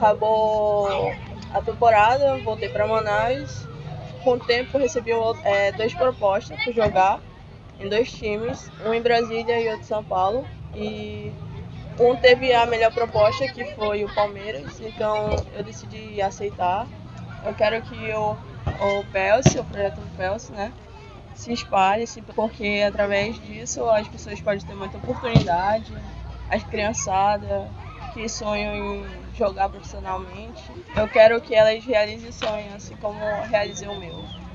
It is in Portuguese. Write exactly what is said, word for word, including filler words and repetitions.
Acabou a temporada, voltei para Manaus. Com o tempo recebi é, duas propostas para jogar em dois times, um em Brasília e outro em São Paulo. E um teve a melhor proposta, que foi o Palmeiras, então eu decidi aceitar. Eu quero que o, o Pelsi, o projeto do Pelsi, né, se espalhe, porque através disso as pessoas podem ter muita oportunidade, as criançadas que sonham em jogar profissionalmente. Eu quero que elas realizem o sonho, assim como eu realizei o meu.